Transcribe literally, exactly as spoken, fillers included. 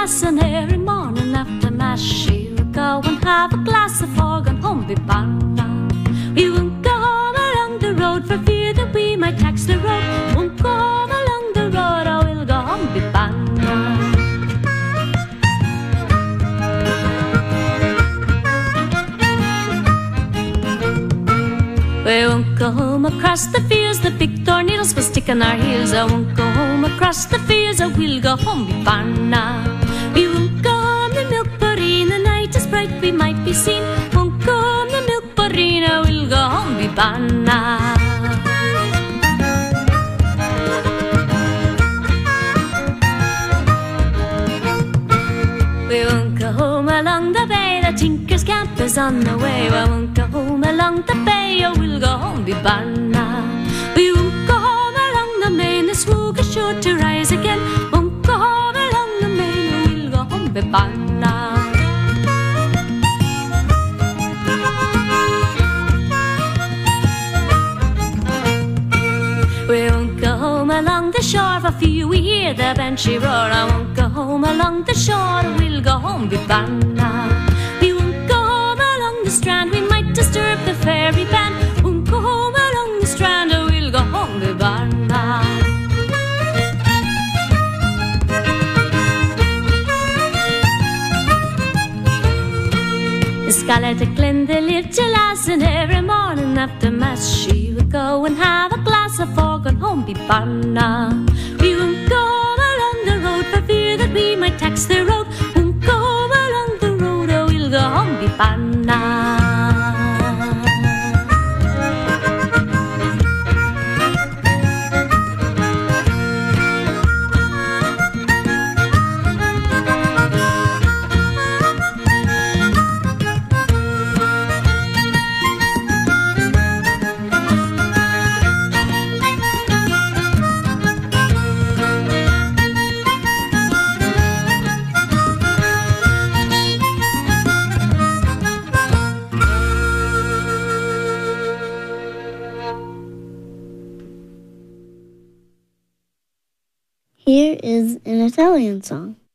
mass, and every morning after mass she would go and have a glass of organ home be banna. We won't go home along the road for fear that we might tax the road. Won't go home along the road, I will go home be banna. We won't go home across the fields, the big door needles will stick on our heels. I won't go home across the fields, I will go home be banna. We won't go home the milk bureen, the night is bright, we might be seen. Won't go home the milk bureen, I will go home be banna. We won't go home along the bay, the tinker's camp is on the way. I won't go home along the bay, I will go home be banna. We won't go home along the main, the swoog is sure to rise again. Won't go home along the main, I will go home be banna. We won't go home along the shore, for fear we hear the banshee roar. I won't go home along the shore, we'll go home be banna. We won't go home along the strand, we might disturb the fairy band. Won't go home along the strand, we'll go home be banna. In Scarlet Glendale lived a lass, and every morning after mass she would go and have a glass of organ home be banna. We won't go home along the road for fear that we might tax the road. Won't go home along the road, or we'll go home be banna. Here is an Italian song.